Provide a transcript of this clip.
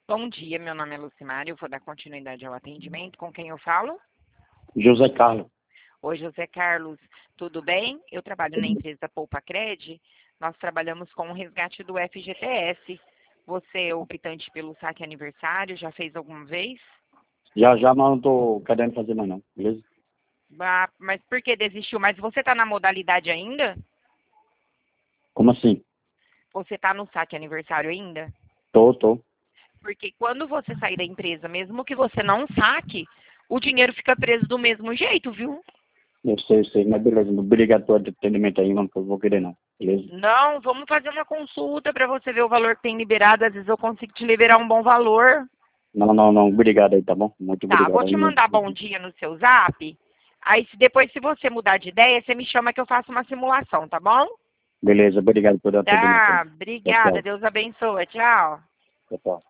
Bom dia, meu nome é Lucimário, eu vou dar continuidade ao atendimento. Com quem eu falo? José Carlos. Oi, José Carlos, tudo bem? Eu trabalho na empresa Poupa Cred. Nós trabalhamos com o resgate do FGTS. Você é optante pelo saque aniversário, já fez alguma vez? Já, mas não tô querendo fazer mais não, beleza? Mas por que desistiu? Mas você está na modalidade ainda? Como assim? Você está no saque aniversário ainda? Tô. Porque quando você sair da empresa, mesmo que você não saque, o dinheiro fica preso do mesmo jeito, viu? Eu sei, mas beleza. Obrigado pelo atendimento aí, não vou querer não, beleza? Não, vamos fazer uma consulta para você ver o valor que tem liberado. Às vezes eu consigo te liberar um bom valor. Não, obrigado aí, tá bom? Muito Tá, obrigado vou aí te mesmo. mandar bom dia no seu zap. Aí depois, se você mudar de ideia, você me chama que eu faço uma simulação, tá bom? Beleza, obrigado pelo atendimento aí. Tá, obrigada. Tchau. Deus abençoe. Tchau. Tchau.